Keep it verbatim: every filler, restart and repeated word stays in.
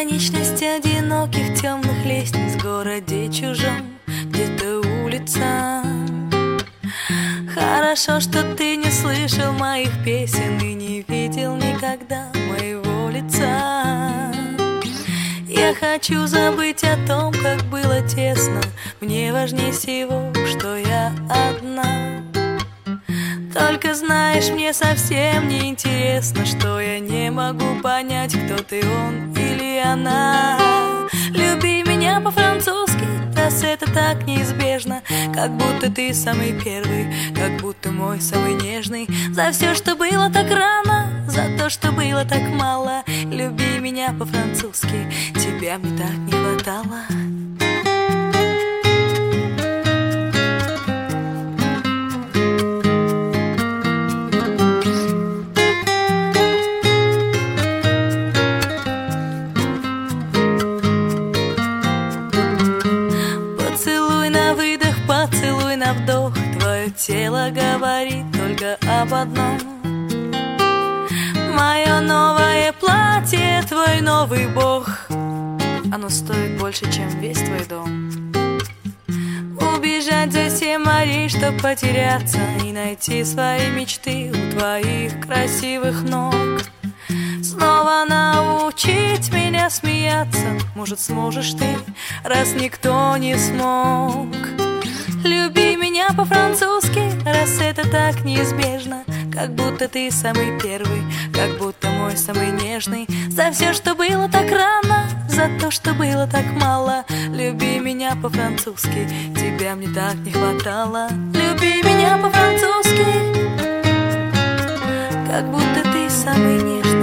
бесконечность одиноких темных лестниц в городе чужом, где-то улица. Хорошо, что ты не слышал моих песен и не видел никогда моего лица. Я хочу забыть о том, как было тесно. Мне важнее всего, что я одна. Только знаешь, мне совсем не интересно, что я не могу понять, кто ты, он или она. Люби меня по-французски, раз это так неизбежно, как будто ты самый первый, как будто мой самый нежный. За все, что было так рано, за то, что было так мало. Люби меня по-французски, тебя мне так не хватало. Поцелуй на вдох, твое тело говорит только об одном. Мое новое платье, твой новый бог, оно стоит больше, чем весь твой дом. Убежать за семь морей, чтоб потеряться и найти свои мечты у твоих красивых ног. Снова научить меня смеяться, может, сможешь ты, раз никто не смог. Люби меня по-французски, раз это так неизбежно, как будто ты самый первый, как будто мой самый нежный. За все, что было так рано, за то, что было так мало. Люби меня по-французски, тебя мне так не хватало. Люби меня по-французски, как будто ты самый нежный.